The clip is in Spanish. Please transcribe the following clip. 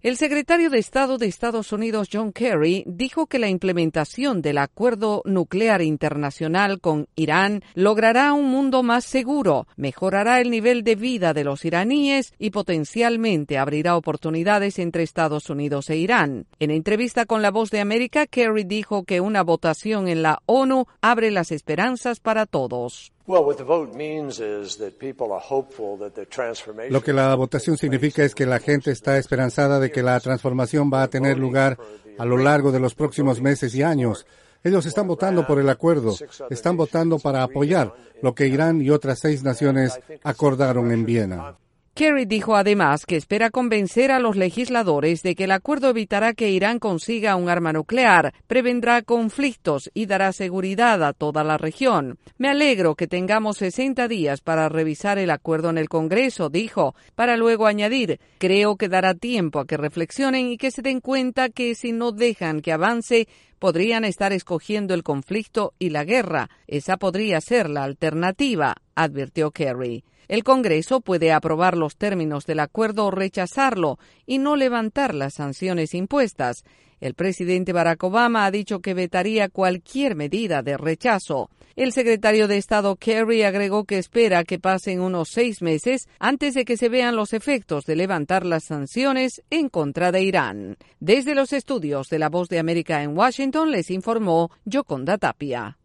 El secretario de Estado de Estados Unidos, John Kerry, dijo que la implementación del Acuerdo Nuclear Internacional con Irán logrará un mundo más seguro, mejorará el nivel de vida de los iraníes y potencialmente abrirá oportunidades entre Estados Unidos e Irán. En entrevista con La Voz de América, Kerry dijo que una votación en la ONU abre las esperanzas para todos. Lo que la votación significa es que la gente está esperanzada de que la transformación va a tener lugar a lo largo de los próximos meses y años. Ellos están votando por el acuerdo, están votando para apoyar lo que Irán y otras 6 naciones acordaron en Viena. Kerry dijo además que espera convencer a los legisladores de que el acuerdo evitará que Irán consiga un arma nuclear, prevendrá conflictos y dará seguridad a toda la región. Me alegro que tengamos 60 días para revisar el acuerdo en el Congreso, dijo, para luego añadir, creo que dará tiempo a que reflexionen y que se den cuenta que si no dejan que avance, podrían estar escogiendo el conflicto y la guerra. Esa podría ser la alternativa, advirtió Kerry. El Congreso puede aprobar los términos del acuerdo o rechazarlo y no levantar las sanciones impuestas. El presidente Barack Obama ha dicho que vetaría cualquier medida de rechazo. El secretario de Estado Kerry agregó que espera que pasen unos 6 meses antes de que se vean los efectos de levantar las sanciones en contra de Irán. Desde los estudios de La Voz de América en Washington les informó Yoconda Tapia.